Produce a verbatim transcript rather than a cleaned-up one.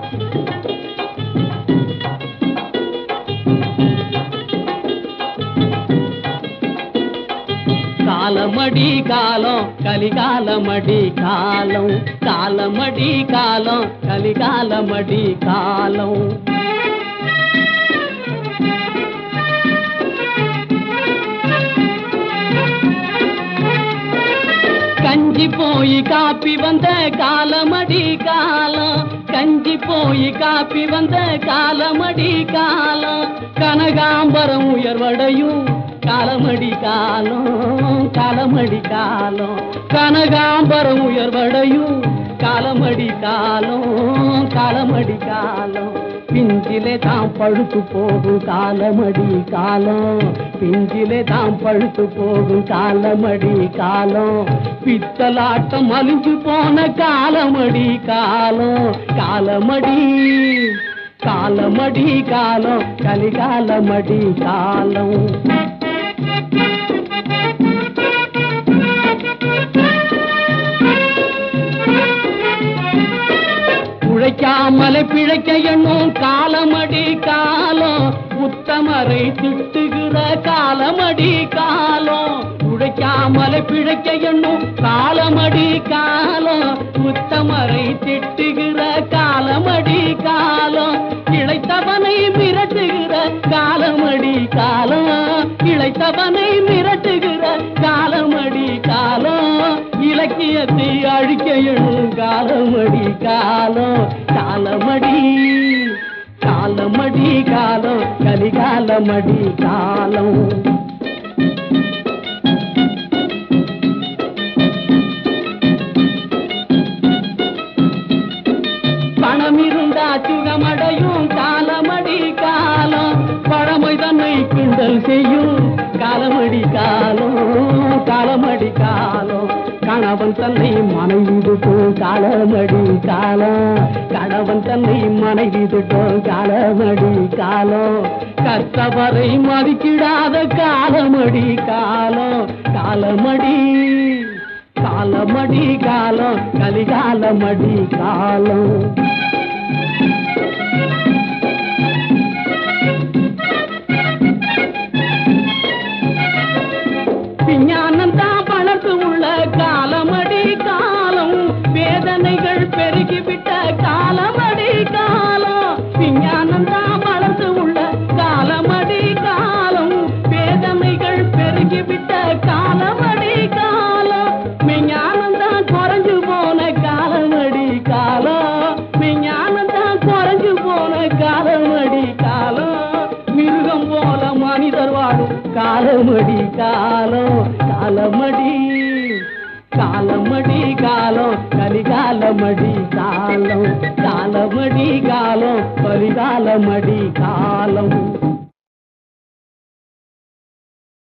காலமடி காலம் கலிகாலமடி காலம் காலமடி காலம் கலிகாலமடி காலம் கஞ்சி போய் காப்பி வந்த காலமடி காலம் கஞ்சி போய் காப்பி வந்த காலமடி காலம் கனகாம்பரம் உயர்வடையும் காலமடி காலம் காலமடி காலம் கனகாம்பரம் உயர்வடையும் காலமடி காலம் காலமடி காலம் பிஞ்சிலே தாம் பழுத்து போகும் காலமடி காலம் பிஞ்சிலே தாம் பழுத்து போகும் காலமடி காலம் பித்தலாட்டம் அழிஞ்சு போன காலமடி காலம் காலமடி காலமடி காலம் கலிகாலமடி காலம் உழைக்காமலை பிழைக்க எண்ணும் காலமடி காலம் உத்தமரை திட்டுகிற காலமடி காலம் உழைக்காமலை பிழைக்க எண்ணும் காலமடி காலம் உத்தமரை திட்டுகிற காலமடி காலம் இளைத்தவனை மிரட்டுகிற காலமடி காலம் இளைத்தவனை மிரட்டுகிற காலமடி காலம் இலக்கியத்தை அழிக்க எண்ணும் காலமடி காலம் காலமடி காலமடி காலம் கலிகாலமடி காலம் பணம் இருந்தா சுகமடையும் காலமடி காலம் பழமை தன்னை கிண்டல் செய்யும் காலமடி காலம் காலமடி காலம் கணவன் தன்னை மனைவி விட்டோம் காலமடி காலம் கணவன் தன்னை மனைவி விட்டோம் காலமடி காலம் கற்றவரை மதிக்கிடாத காலமடி காலம் காலமடி காலமடி காலம் கலிகாலமடி காலம் விஞ்ஞானம் தான் வளர்த்து உள்ள காலமடி காலம் வேதனைகள் பெருகிவிட்ட காலமடி காலம் விஞ்ஞானம் தான் வளர்த்து உள்ள காலமடி காலம் வேதனைகள் பெருகிவிட்ட காலமடி காலம் விஞ்ஞானம் தான் குறைஞ்சு போன காலமடி காலம் விஞ்ஞானம் தான் குறைஞ்சு போன காலமடி காலம் மிருகம் போல மனிதர் வாழும் காலமடி காலம் காலமடி காலமடி காலம் கலிகாலமடி காலம் காலமடி காலம் கலிகாலமடி காலம்